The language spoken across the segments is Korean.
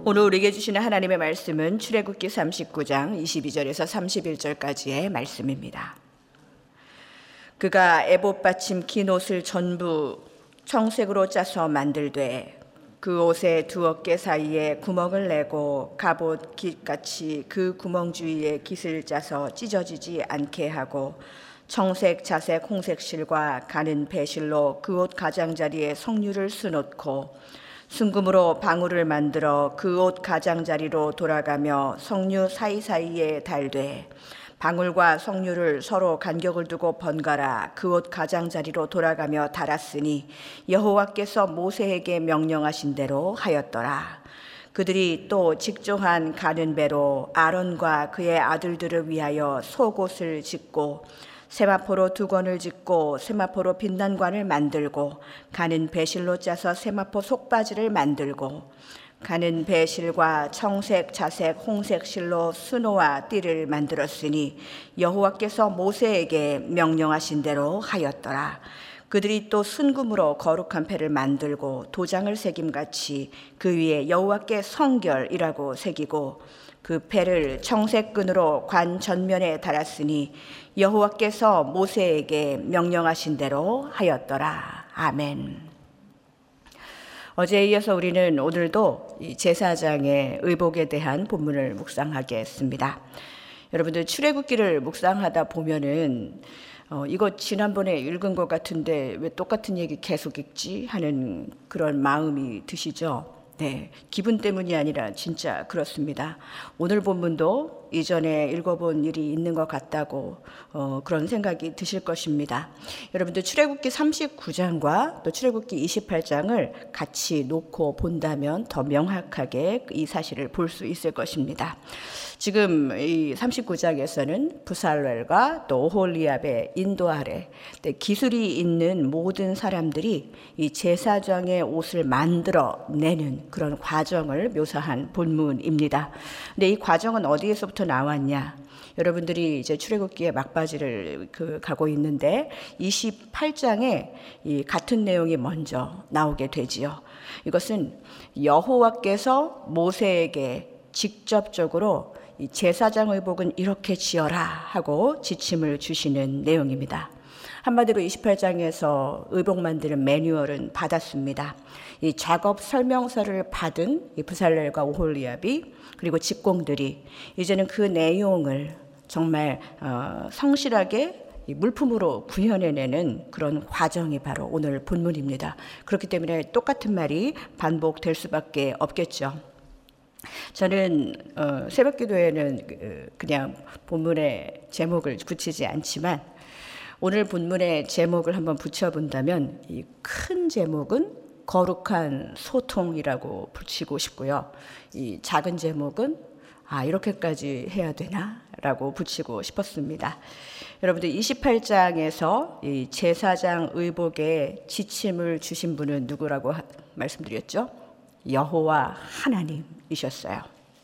오늘 우리에게 주시는 하나님의 말씀은 출애굽기 39장 22절에서 31절까지의 말씀입니다. 그가 에봇 받침 긴 옷을 전부 청색으로 짜서 만들되 그 옷의 두 어깨 사이에 구멍을 내고 갑옷 깃같이 그 구멍 주위에 깃을 짜서 찢어지지 않게 하고 청색, 자색, 홍색 실과 가는 배실로 그 옷 가장자리에 성류를 수놓고 순금으로 방울을 만들어 그 옷 가장자리로 돌아가며 성류 사이사이에 달되 방울과 성류를 서로 간격을 두고 번갈아 그 옷 가장자리로 돌아가며 달았으니 여호와께서 모세에게 명령하신 대로 하였더라. 그들이 또 직조한 가는 배로 아론과 그의 아들들을 위하여 속옷을 짓고 세마포로 두건을 짓고 세마포로 빛난관을 만들고 가는 배실로 짜서 세마포 속바지를 만들고 가는 배실과 청색, 자색, 홍색 실로 수노와 띠를 만들었으니 여호와께서 모세에게 명령하신 대로 하였더라. 그들이 또 순금으로 거룩한 패를 만들고 도장을 새김같이 그 위에 여호와께 성결이라고 새기고 그 패를 청색 끈으로 관 전면에 달았으니 여호와께서 모세에게 명령하신 대로 하였더라. 아멘. 어제에 이어서 우리는 오늘도 이 제사장의 의복에 대한 본문을 묵상하겠습니다. 여러분들 출애굽기를 묵상하다 보면은 이거 지난번에 읽은 것 같은데 왜 똑같은 얘기 계속 읽지 하는 그런 마음이 드시죠? 네, 기분 때문이 아니라 진짜 그렇습니다. 오늘 본문도 이전에 읽어본 일이 있는 것 같다고 그런 생각이 드실 것입니다. 여러분들 출애굽기 39장과 또 출애굽기 28장을 같이 놓고 본다면 더 명확하게 이 사실을 볼 수 있을 것입니다. 지금 이 39장에서는 부살렐과 또 오홀리압의 인도 아래 기술이 있는 모든 사람들이 이 제사장의 옷을 만들어내는 그런 과정을 묘사한 본문입니다. 근데 이 과정은 어디에서부터 나왔냐? 여러분들이 이제 출애굽기의 막바지를 가고 있는데 28장에 이 같은 내용이 먼저 나오게 되지요. 이것은 여호와께서 모세에게 직접적으로 이 제사장 의복은 이렇게 지어라 하고 지침을 주시는 내용입니다. 한마디로 28장에서 의복 만드는 매뉴얼은 받았습니다. 이 작업 설명서를 받은 이 부살렐과 오홀리압이 그리고 직공들이 이제는 그 내용을 정말 성실하게 물품으로 구현해내는 그런 과정이 바로 오늘 본문입니다. 그렇기 때문에 똑같은 말이 반복될 수밖에 없겠죠. 저는 새벽기도에는 그냥 본문의 제목을 붙이지 않지만 오늘 본문의 제목을 한번 붙여본다면 이 큰 제목은 거룩한 소통이라고 붙이고 싶고요. 이 작은 제목은 이렇게까지 해야 되나? 라고 붙이고 싶었습니다. 여러분들 28장에서 이 제사장 의복의 지침을 주신 분은 누구라고 말씀드렸죠? 여호와 하나님이셨어요.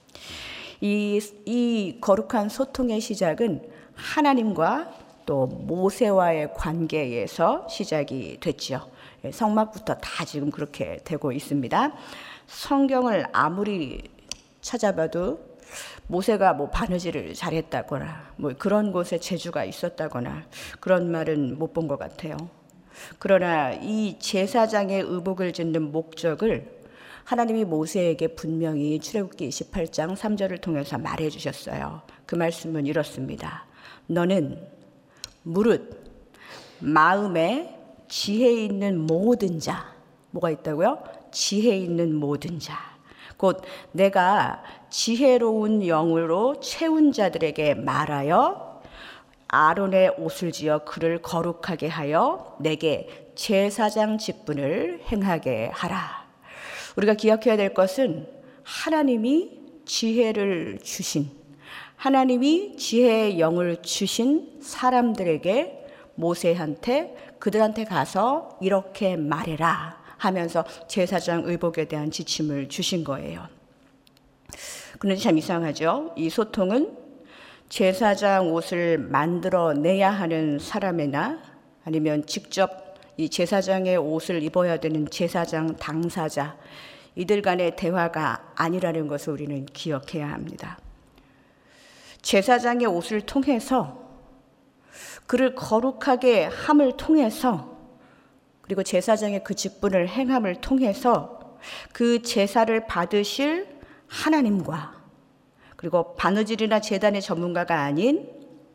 이 거룩한 소통의 시작은 하나님과 또 모세와의 관계에서 시작이 됐죠. 성막부터 다 지금 그렇게 되고 있습니다. 성경을 아무리 찾아봐도 모세가 바느질을 잘했다거나 그런 곳에 재주가 있었다거나 그런 말은 못 본 것 같아요. 그러나 이 제사장의 의복을 짓는 목적을 하나님이 모세에게 분명히 출애굽기 28장 3절을 통해서 말해 주셨어요. 그 말씀은 이렇습니다. 너는 무릇 마음에 지혜 있는 모든 자, 뭐가 있다고요? 지혜 있는 모든 자, 곧 내가 지혜로운 영으로 채운 자들에게 말하여 아론의 옷을 지어 그를 거룩하게 하여 내게 제사장 직분을 행하게 하라. 우리가 기억해야 될 것은 하나님이 지혜를 주신, 하나님이 지혜의 영을 주신 사람들에게 모세한테 그들한테 가서 이렇게 말해라 하면서 제사장 의복에 대한 지침을 주신 거예요. 그런데 참 이상하죠. 이 소통은 제사장 옷을 만들어내야 하는 사람이나 아니면 직접 이 제사장의 옷을 입어야 되는 제사장 당사자, 이들 간의 대화가 아니라는 것을 우리는 기억해야 합니다. 제사장의 옷을 통해서, 그를 거룩하게 함을 통해서, 그리고 제사장의 그 직분을 행함을 통해서 그 제사를 받으실 하나님과, 그리고 바느질이나 제단의 전문가가 아닌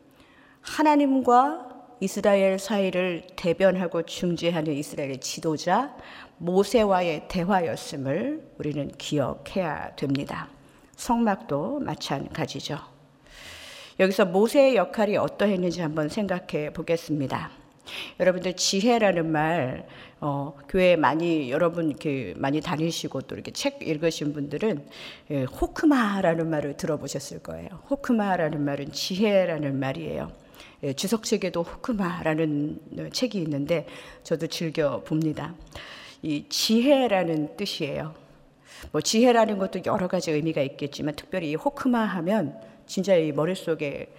하나님과 이스라엘 사이를 대변하고 중재하는 이스라엘의 지도자 모세와의 대화였음을 우리는 기억해야 됩니다. 성막도 마찬가지죠. 여기서 모세의 역할이 어떠했는지 한번 생각해 보겠습니다. 여러분들 지혜라는 말, 교회 여러분 이렇게 많이 다니시고 또 이렇게 책 읽으신 분들은 호크마라는 말을 들어보셨을 거예요. 호크마라는 말은 지혜라는 말이에요. 주석책에도 호크마라는 책이 있는데 저도 즐겨 봅니다. 이 지혜라는 뜻이에요. 지혜라는 것도 여러 가지 의미가 있겠지만 특별히 이 호크마 하면 진짜 이 머릿속에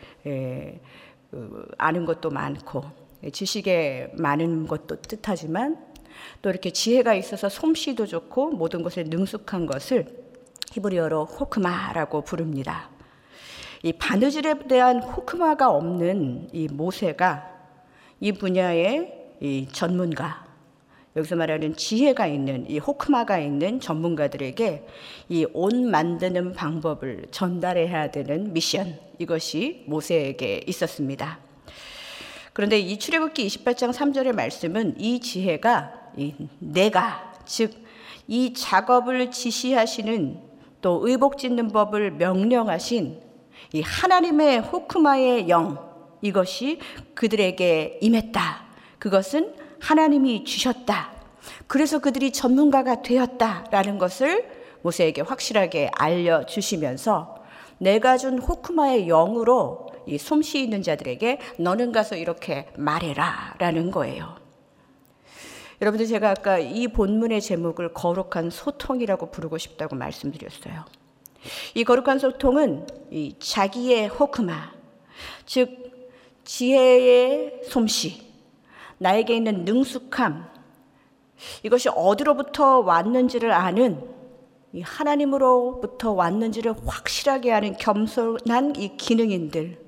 아는 것도 많고 지식에 많은 것도 뜻하지만 또 이렇게 지혜가 있어서 솜씨도 좋고 모든 것에 능숙한 것을 히브리어로 호크마라고 부릅니다. 이 바느질에 대한 호크마가 없는 이 모세가 이 분야의 이 전문가, 여기서 말하는 지혜가 있는 이 호크마가 있는 전문가들에게 이 옷 만드는 방법을 전달해야 되는 미션, 이것이 모세에게 있었습니다. 그런데 이 출애굽기 28장 3절의 말씀은 이 지혜가 내가, 즉 이 작업을 지시하시는 또 의복 짓는 법을 명령하신 이 하나님의 호크마의 영, 이것이 그들에게 임했다. 그것은 하나님이 주셨다. 그래서 그들이 전문가가 되었다라는 것을 모세에게 확실하게 알려주시면서 내가 준 호크마의 영으로 이 솜씨 있는 자들에게 너는 가서 이렇게 말해라 라는 거예요. 여러분들, 제가 아까 이 본문의 제목을 거룩한 소통이라고 부르고 싶다고 말씀드렸어요. 이 거룩한 소통은 이 자기의 호크마, 즉 지혜의 솜씨, 나에게 있는 능숙함, 이것이 어디로부터 왔는지를 아는, 이 하나님으로부터 왔는지를 확실하게 아는 겸손한 이 기능인들,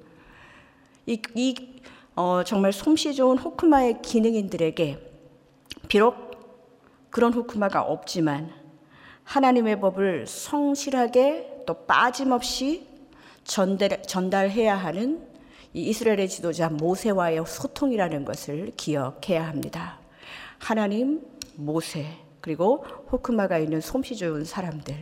정말 솜씨 좋은 호크마의 기능인들에게 비록 그런 호크마가 없지만 하나님의 법을 성실하게 또 빠짐없이 전달해야 하는 이 이스라엘의 지도자 모세와의 소통이라는 것을 기억해야 합니다. 하나님, 모세, 그리고 호크마가 있는 솜씨 좋은 사람들,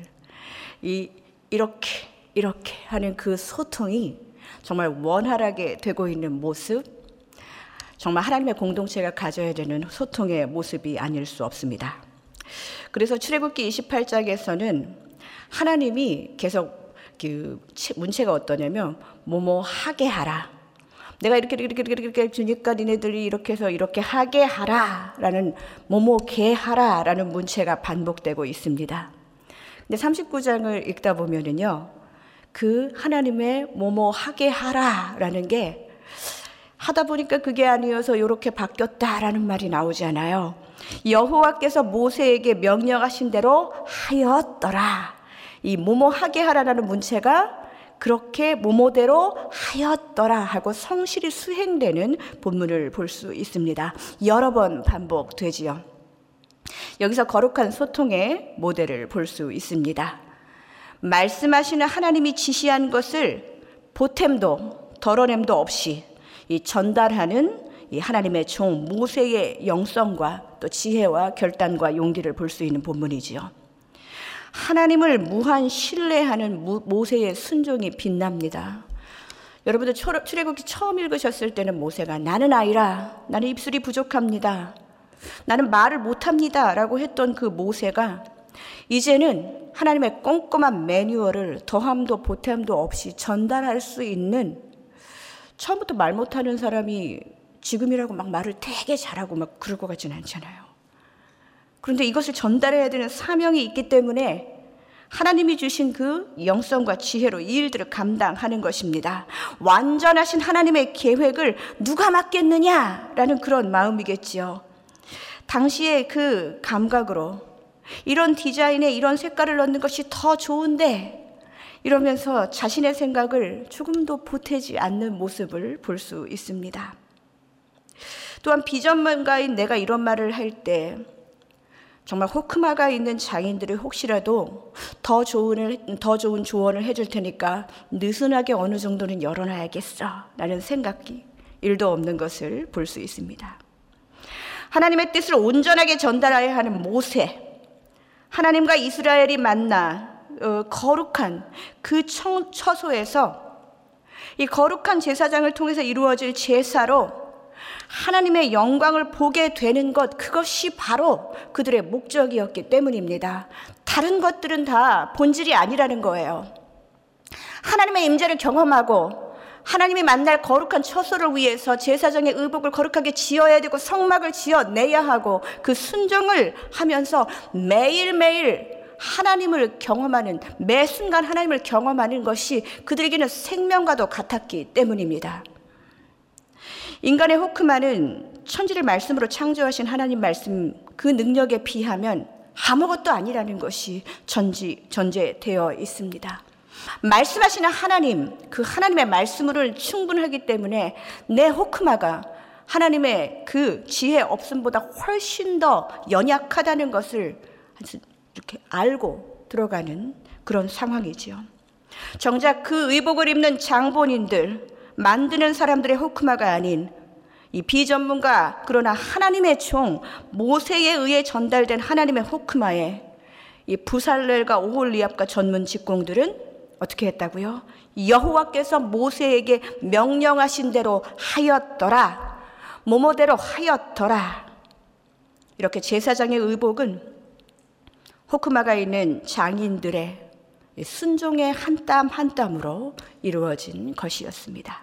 이렇게 하는 그 소통이 정말 원활하게 되고 있는 모습, 정말 하나님의 공동체가 가져야 되는 소통의 모습이 아닐 수 없습니다. 그래서 출애굽기 28장에서는 하나님이 계속 그 문체가 어떠냐면 뭐뭐 하게 하라. 내가 이렇게 주니까 니네들이 이렇게 해서 이렇게 하게 하라라는 뭐뭐게 하라라는 문체가 반복되고 있습니다. 근데 39장을 읽다 보면은요, 그 하나님의 뭐뭐 하게 하라라는 게 하다 보니까 그게 아니어서 이렇게 바뀌었다라는 말이 나오잖아요. 여호와께서 모세에게 명령하신 대로 하였더라. 이 뭐뭐 하게 하라라는 문체가 그렇게 뭐뭐대로 하였더라 하고 성실히 수행되는 본문을 볼 수 있습니다. 여러 번 반복되지요. 여기서 거룩한 소통의 모델을 볼 수 있습니다. 말씀하시는 하나님이 지시한 것을 보탬도 덜어냄도 없이 이 전달하는 이 하나님의 종 모세의 영성과 또 지혜와 결단과 용기를 볼 수 있는 본문이지요. 하나님을 무한 신뢰하는 모세의 순종이 빛납니다. 여러분들 출애굽기 처음 읽으셨을 때는 모세가 나는 아이라, 나는 입술이 부족합니다, 나는 말을 못합니다 라고 했던 그 모세가 이제는 하나님의 꼼꼼한 매뉴얼을 더함도 보탬도 없이 전달할 수 있는, 처음부터 말 못하는 사람이 지금이라고 막 말을 되게 잘하고 막 그럴 것 같지는 않잖아요. 그런데 이것을 전달해야 되는 사명이 있기 때문에 하나님이 주신 그 영성과 지혜로 이 일들을 감당하는 것입니다. 완전하신 하나님의 계획을 누가 맡겠느냐라는 그런 마음이겠지요. 당시의 그 감각으로 이런 디자인에 이런 색깔을 넣는 것이 더 좋은데, 이러면서 자신의 생각을 조금도 보태지 않는 모습을 볼 수 있습니다. 또한 비전문가인 내가 이런 말을 할 때 정말 호크마가 있는 장인들이 혹시라도 더 좋은 조언을 해줄 테니까 느슨하게 어느 정도는 열어놔야겠어 라는 생각이 1도 없는 것을 볼 수 있습니다. 하나님의 뜻을 온전하게 전달해야 하는 모세, 하나님과 이스라엘이 만나 거룩한 그 처소에서 이 거룩한 제사장을 통해서 이루어질 제사로 하나님의 영광을 보게 되는 것, 그것이 바로 그들의 목적이었기 때문입니다. 다른 것들은 다 본질이 아니라는 거예요. 하나님의 임재를 경험하고 하나님이 만날 거룩한 처소를 위해서 제사장의 의복을 거룩하게 지어야 되고 성막을 지어내야 하고 그 순종을 하면서 매일매일 하나님을 경험하는, 매 순간 하나님을 경험하는 것이 그들에게는 생명과도 같았기 때문입니다. 인간의 호크마는 천지를 말씀으로 창조하신 하나님 말씀, 그 능력에 비하면 아무것도 아니라는 것이 전제되어 있습니다. 말씀하시는 하나님, 그 하나님의 말씀으로 충분하기 때문에 내 호크마가 하나님의 그 지혜 없음보다 훨씬 더 연약하다는 것을 이렇게 알고 들어가는 그런 상황이지요. 정작 그 의복을 입는 장본인들, 만드는 사람들의 호크마가 아닌 이 비전문가, 그러나 하나님의 종 모세에 의해 전달된 하나님의 호크마에 이 부살렐과 오홀리압과 전문 직공들은 어떻게 했다고요? 여호와께서 모세에게 명령하신 대로 하였더라, 뭐뭐대로 하였더라. 이렇게 제사장의 의복은 호크마가 있는 장인들의 순종의 한 땀 한 땀으로 이루어진 것이었습니다.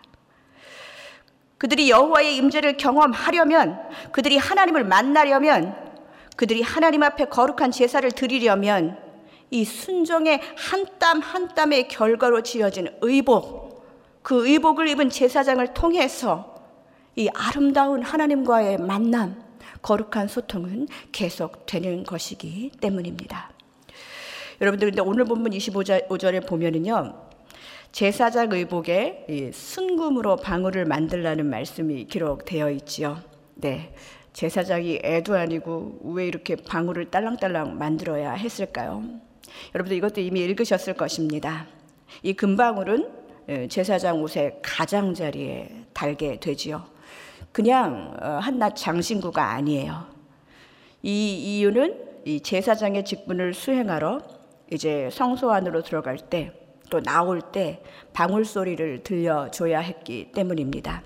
그들이 여호와의 임재를 경험하려면, 그들이 하나님을 만나려면, 그들이 하나님 앞에 거룩한 제사를 드리려면 이 순종의 한 땀 한 땀의 결과로 지어진 의복, 그 의복을 입은 제사장을 통해서 이 아름다운 하나님과의 만남, 거룩한 소통은 계속되는 것이기 때문입니다. 여러분들, 근데 오늘 본문 25절에 보면은요, 제사장 의복에 순금으로 방울을 만들라는 말씀이 기록되어 있지요. 네, 제사장이 애도 아니고 왜 이렇게 방울을 딸랑딸랑 만들어야 했을까요? 여러분들 이것도 이미 읽으셨을 것입니다. 이 금방울은 제사장 옷의 가장자리에 달게 되지요. 그냥 한낱 장신구가 아니에요. 이 이유는 이 제사장의 직분을 수행하러 이제 성소 안으로 들어갈 때, 또 나올 때 방울 소리를 들려줘야 했기 때문입니다.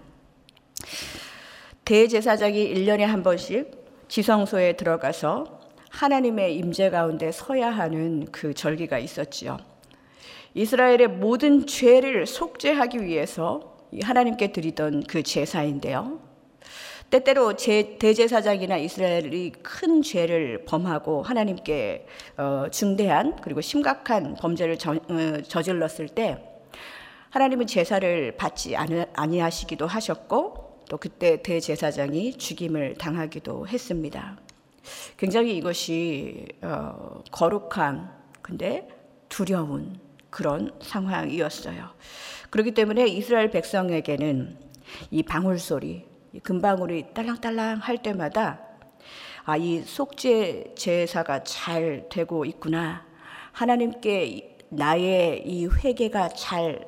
대제사장이 1년에 한 번씩 지성소에 들어가서 하나님의 임재 가운데 서야 하는 그 절기가 있었지요. 이스라엘의 모든 죄를 속죄하기 위해서 하나님께 드리던 그 제사인데요. 때때로 대제사장이나 이스라엘이 큰 죄를 범하고 하나님께 중대한 그리고 심각한 범죄를 저질렀을 때 하나님은 제사를 받지 아니하시기도 하셨고, 또 그때 대제사장이 죽임을 당하기도 했습니다. 굉장히 이것이 거룩한, 근데 두려운 그런 상황이었어요. 그렇기 때문에 이스라엘 백성에게는 이 방울소리, 이 금방울이 딸랑딸랑 할 때마다 이 속죄 제사가 잘 되고 있구나, 하나님께 나의 이 회개가 잘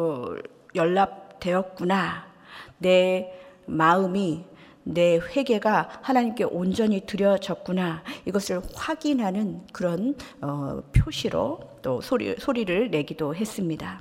연락되었구나, 내 마음이, 내 회개가 하나님께 온전히 드려졌구나, 이것을 확인하는 그런 표시로 또 소리를 내기도 했습니다.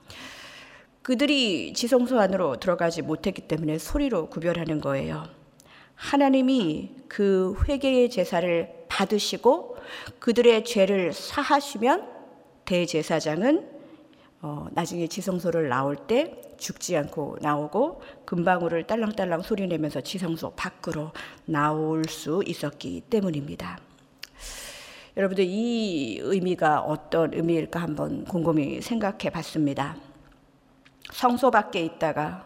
그들이 지성소 안으로 들어가지 못했기 때문에 소리로 구별하는 거예요. 하나님이 그 회개의 제사를 받으시고 그들의 죄를 사하시면 대제사장은 나중에 지성소를 나올 때 죽지 않고 나오고 금방울을 딸랑딸랑 소리내면서 지성소 밖으로 나올 수 있었기 때문입니다. 여러분들, 이 의미가 어떤 의미일까 한번 곰곰이 생각해 봤습니다. 성소 밖에 있다가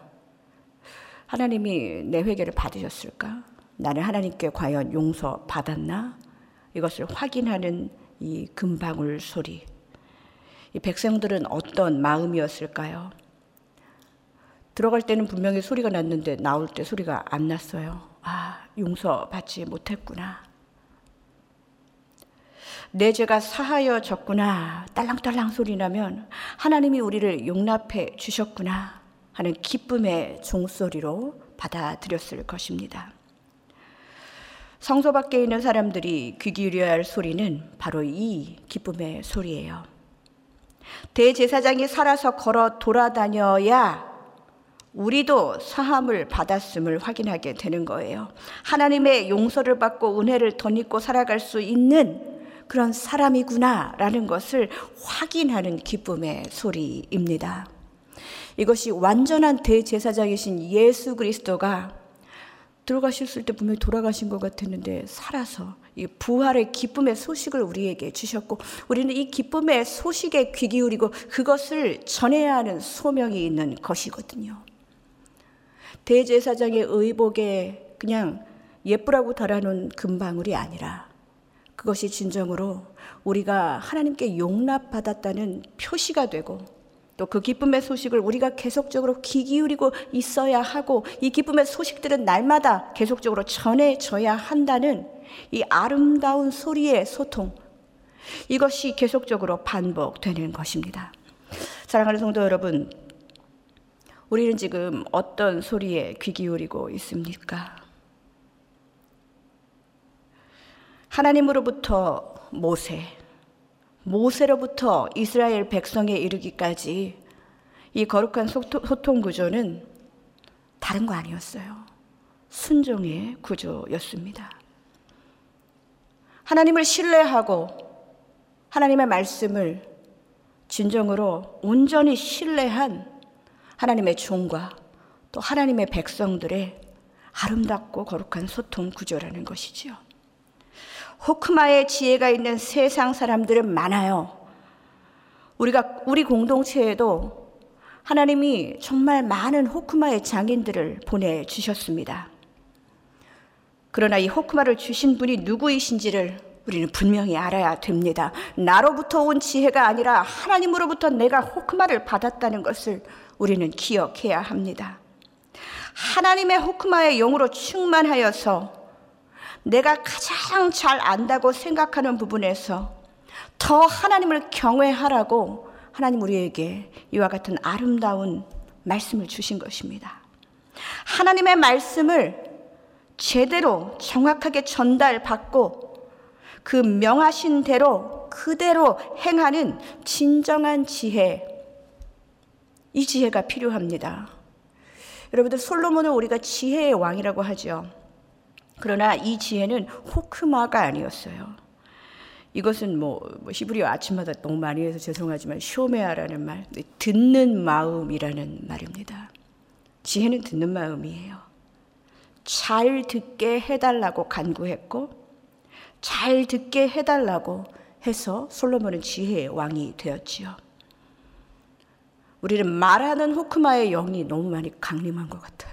하나님이 내 회개를 받으셨을까? 나는 하나님께 과연 용서 받았나? 이것을 확인하는 이 금방울 소리. 이 백성들은 어떤 마음이었을까요? 들어갈 때는 분명히 소리가 났는데 나올 때 소리가 안 났어요. 아, 용서받지 못했구나. 내 죄가 사하여졌구나. 딸랑딸랑 소리 나면 하나님이 우리를 용납해 주셨구나 하는 기쁨의 종소리로 받아들였을 것입니다. 성소 밖에 있는 사람들이 귀 기울여야 할 소리는 바로 이 기쁨의 소리예요. 대제사장이 살아서 걸어 돌아다녀야 우리도 사함을 받았음을 확인하게 되는 거예요. 하나님의 용서를 받고 은혜를 덧입고 살아갈 수 있는 그런 사람이구나라는 것을 확인하는 기쁨의 소리입니다. 이것이 완전한 대제사장이신 예수 그리스도가 들어가셨을 때 분명히 돌아가신 것 같았는데 살아서 이 부활의 기쁨의 소식을 우리에게 주셨고, 우리는 이 기쁨의 소식에 귀 기울이고 그것을 전해야 하는 소명이 있는 것이거든요. 대제사장의 의복에 그냥 예쁘라고 달아놓은 금방울이 아니라 그것이 진정으로 우리가 하나님께 용납받았다는 표시가 되고, 또 그 기쁨의 소식을 우리가 계속적으로 귀 기울이고 있어야 하고, 이 기쁨의 소식들은 날마다 계속적으로 전해져야 한다는 이 아름다운 소리의 소통, 이것이 계속적으로 반복되는 것입니다. 사랑하는 성도 여러분, 우리는 지금 어떤 소리에 귀 기울이고 있습니까? 하나님으로부터 모세로부터 이스라엘 백성에 이르기까지 이 거룩한 소통 구조는 다른 거 아니었어요. 순종의 구조였습니다. 하나님을 신뢰하고 하나님의 말씀을 진정으로 온전히 신뢰한 하나님의 종과 또 하나님의 백성들의 아름답고 거룩한 소통 구조라는 것이지요. 호크마의 지혜가 있는 세상 사람들은 많아요. 우리 공동체에도 하나님이 정말 많은 호크마의 장인들을 보내주셨습니다. 그러나 이 호크마를 주신 분이 누구이신지를 우리는 분명히 알아야 됩니다. 나로부터 온 지혜가 아니라 하나님으로부터 내가 호크마를 받았다는 것을 우리는 기억해야 합니다. 하나님의 호크마의 영으로 충만하여서 내가 가장 잘 안다고 생각하는 부분에서 더 하나님을 경외하라고 하나님 우리에게 이와 같은 아름다운 말씀을 주신 것입니다. 하나님의 말씀을 제대로 정확하게 전달받고 그 명하신 대로 그대로 행하는 진정한 지혜, 이 지혜가 필요합니다. 여러분들, 솔로몬을 우리가 지혜의 왕이라고 하죠. 그러나 이 지혜는 호크마가 아니었어요. 이것은 히브리어 아침마다 너무 많이 해서 죄송하지만 쇼메아라는 말, 듣는 마음이라는 말입니다. 지혜는 듣는 마음이에요. 잘 듣게 해달라고 간구했고 잘 듣게 해달라고 해서 솔로몬은 지혜의 왕이 되었지요. 우리는 말하는 호크마의 영이 너무 많이 강림한 것 같아요.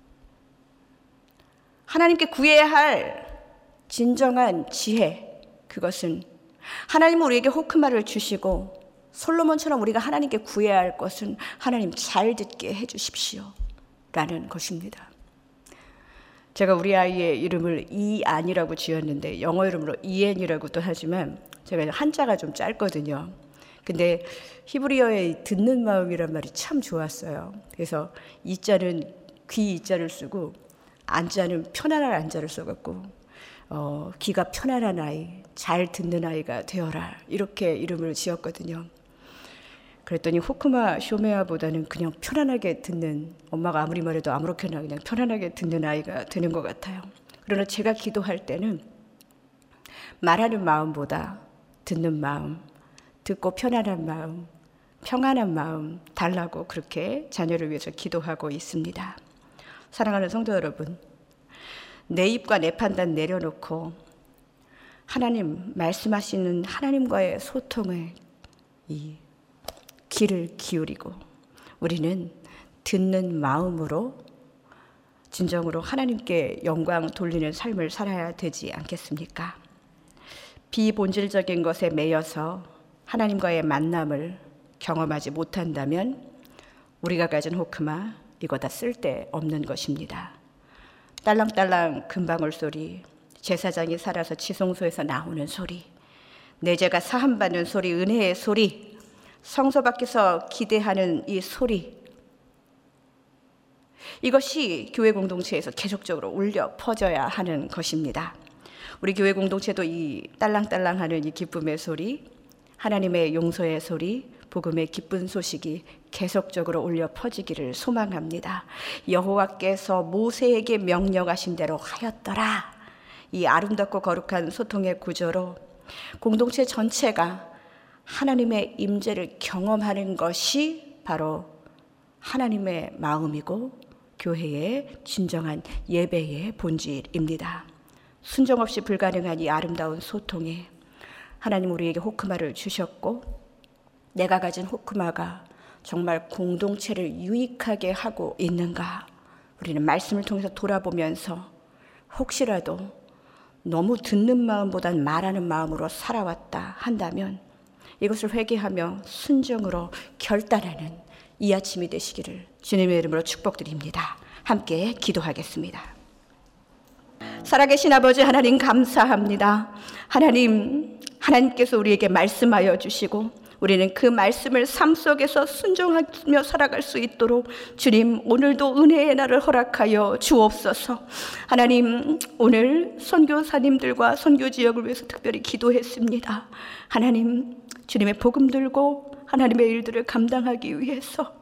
하나님께 구해야 할 진정한 지혜, 그것은 하나님은 우리에게 호크마를 주시고 솔로몬처럼 우리가 하나님께 구해야 할 것은 하나님 잘 듣게 해주십시오 라는 것입니다. 제가 우리 아이의 이름을 이안이라고 지었는데 영어 이름으로 이엔이라고도 하지만 제가 한자가 좀 짧거든요. 근데 히브리어의 듣는 마음이란 말이 참 좋았어요. 그래서 이자는 귀 이자를 쓰고 안자는 편안한 안자를 써갖고 귀가 편안한 아이, 잘 듣는 아이가 되어라, 이렇게 이름을 지었거든요. 그랬더니 호크마 쇼메아보다는 그냥 편안하게 듣는, 엄마가 아무리 말해도 아무렇게나 그냥 편안하게 듣는 아이가 되는 것 같아요. 그러나 제가 기도할 때는 말하는 마음보다 듣는 마음, 듣고 편안한 마음, 평안한 마음 달라고 그렇게 자녀를 위해서 기도하고 있습니다. 사랑하는 성도 여러분, 내 입과 내 판단 내려놓고 하나님 말씀하시는 하나님과의 소통에 이 귀를 기울이고 우리는 듣는 마음으로 진정으로 하나님께 영광 돌리는 삶을 살아야 되지 않겠습니까? 비본질적인 것에 매여서 하나님과의 만남을 경험하지 못한다면 우리가 가진 호크마 이거 다 쓸데없는 것입니다. 딸랑딸랑 금방울 소리, 제사장이 살아서 지성소에서 나오는 소리, 내 죄가 사함받는 소리, 은혜의 소리, 성소 밖에서 기대하는 이 소리, 이것이 교회 공동체에서 계속적으로 울려 퍼져야 하는 것입니다. 우리 교회 공동체도 이 딸랑딸랑하는 이 기쁨의 소리, 하나님의 용서의 소리, 복음의 기쁜 소식이 계속적으로 울려 퍼지기를 소망합니다. 여호와께서 모세에게 명령하신 대로 하였더라. 이 아름답고 거룩한 소통의 구조로 공동체 전체가 하나님의 임재를 경험하는 것이 바로 하나님의 마음이고 교회의 진정한 예배의 본질입니다. 순종 없이 불가능한 이 아름다운 소통에 하나님 우리에게 호크마를 주셨고, 내가 가진 호크마가 정말 공동체를 유익하게 하고 있는가, 우리는 말씀을 통해서 돌아보면서 혹시라도 너무 듣는 마음보단 말하는 마음으로 살아왔다 한다면 이것을 회개하며 순종으로 결단하는 이 아침이 되시기를 주님의 이름으로 축복드립니다. 함께 기도하겠습니다. 살아계신 아버지 하나님 감사합니다. 하나님께서 우리에게 말씀하여 주시고 우리는 그 말씀을 삶 속에서 순종하며 살아갈 수 있도록 주님 오늘도 은혜의 날을 허락하여 주옵소서. 하나님 오늘 선교사님들과 선교지역을 위해서 특별히 기도했습니다. 하나님 주님의 복음 들고 하나님의 일들을 감당하기 위해서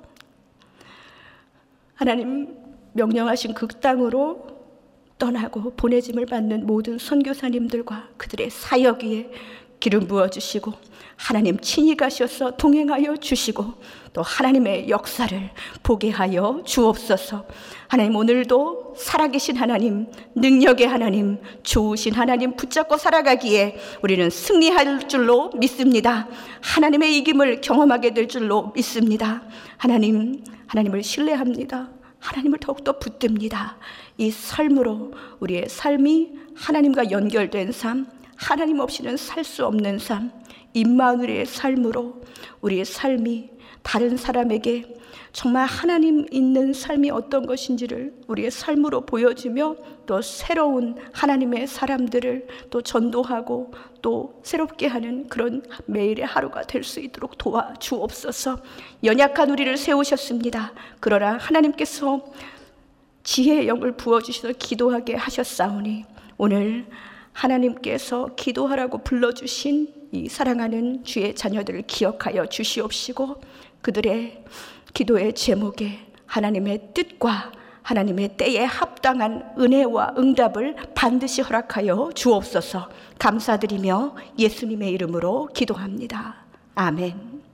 하나님 명령하신 그 땅으로 떠나고 보내짐을 받는 모든 선교사님들과 그들의 사역 위에 기름 부어주시고 하나님 친히 가셔서 동행하여 주시고 또 하나님의 역사를 보게 하여 주옵소서. 하나님 오늘도 살아계신 하나님, 능력의 하나님, 좋으신 하나님 붙잡고 살아가기에 우리는 승리할 줄로 믿습니다. 하나님의 이김을 경험하게 될 줄로 믿습니다. 하나님을 신뢰합니다. 하나님을 더욱더 붙듭니다. 이 삶으로 우리의 삶이 하나님과 연결된 삶, 하나님 없이는 살 수 없는 삶, 임마누엘의 삶으로 우리의 삶이 다른 사람에게 정말 하나님 있는 삶이 어떤 것인지를 우리의 삶으로 보여주며 또 새로운 하나님의 사람들을 또 전도하고 또 새롭게 하는 그런 매일의 하루가 될 수 있도록 도와주옵소서. 연약한 우리를 세우셨습니다. 그러나 하나님께서 지혜의 영을 부어주셔서 기도하게 하셨사오니 오늘 하나님께서 기도하라고 불러주신 이 사랑하는 주의 자녀들을 기억하여 주시옵시고 그들의 기도의 제목에 하나님의 뜻과 하나님의 때에 합당한 은혜와 응답을 반드시 허락하여 주옵소서. 감사드리며 예수님의 이름으로 기도합니다. 아멘.